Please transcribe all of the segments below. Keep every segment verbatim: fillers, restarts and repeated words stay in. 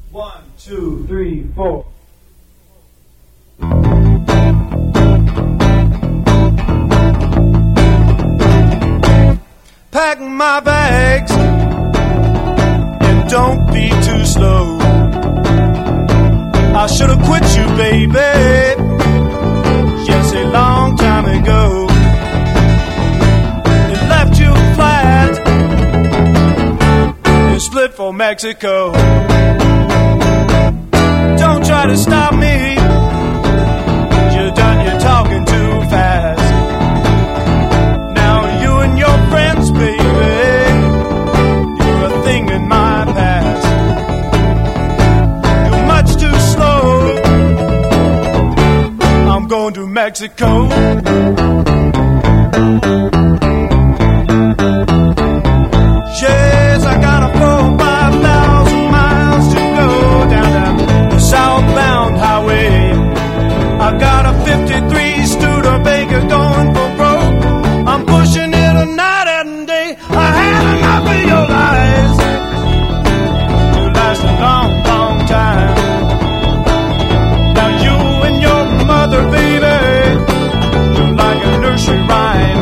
One, two, three, four. Pack my bags and don't be too slow. I should have quit you, baby, yes, a long time ago. It left you flat and split for Mexico. Don't try to stop me, you're done, you're talking too fast. Now you and your friends, baby, you're a thing in my past. You're much too slow, I'm going to Mexico. Yes, I got a four or five thousand miles to go down the southbound highway. I got a fifty-three Studebaker going for broke. I'm pushing it a night and day. I had enough of your lies. You last a long, long time. Now you and your mother, baby, you're like a nursery rhyme.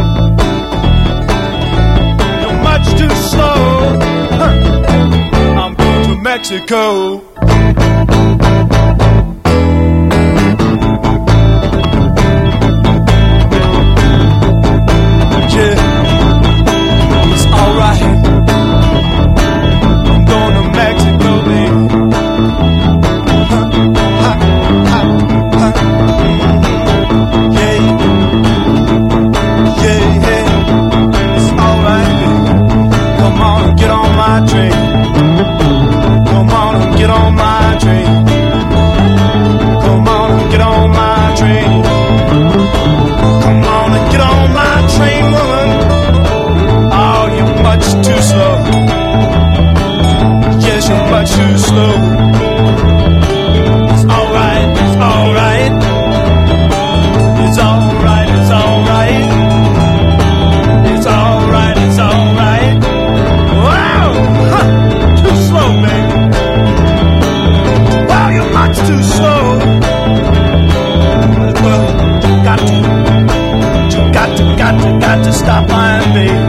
You're much too slow. I'm going to Mexico. Too slow. It's alright, it's alright. It's alright, it's alright. It's alright, it's alright. Wow! Huh. Too slow, baby. Wow, you're much too slow. Well, you got to, you got to, got to, got to stop lying, baby.